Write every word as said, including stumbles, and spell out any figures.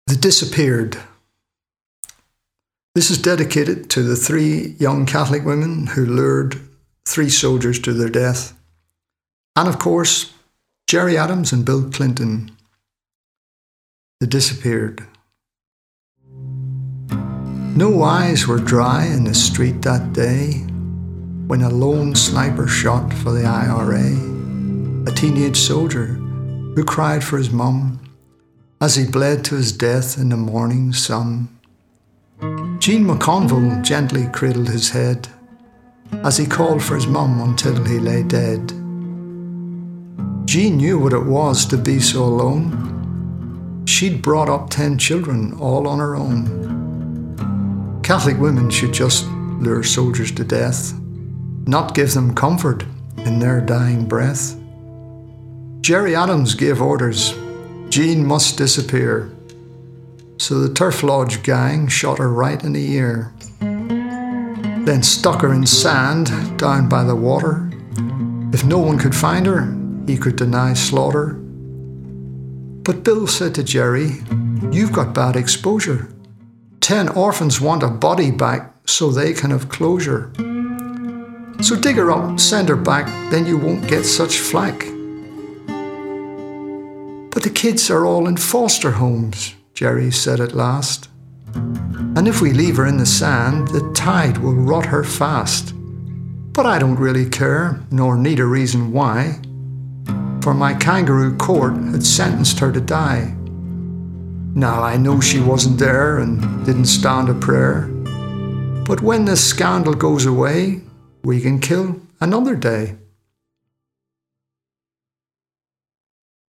The Disappeared. This is dedicated to the three young Catholic women who lured three soldiers to their death. And of course, Gerry Adams and Bill Clinton. The Disappeared. No eyes were dry in the street that day when a lone sniper shot for the I R A, a teenage soldier who cried for his mum as he bled to his death in the morning sun. Jean McConville gently cradled his head as he called for his mum until he lay dead. Jean knew what it was to be so alone. She'd brought up ten children all on her own. Catholic women should just lure soldiers to death, not give them comfort in their dying breath. Gerry Adams gave orders. Jean must disappear. So the Turf Lodge gang shot her right in the ear, then stuck her in sand down by the water. If no one could find her, he could deny slaughter. But Bill said to Gerry, "You've got bad exposure. Ten orphans want a body back so they can have closure. So dig her up, send her back, then you won't get such flack." "But the kids are all in foster homes," Gerry said at last. "And if we leave her in the sand, the tide will rot her fast. But I don't really care, nor need a reason why, for my kangaroo court had sentenced her to die. Now I know she wasn't there and didn't stand a prayer, but when this scandal goes away, we can kill another day."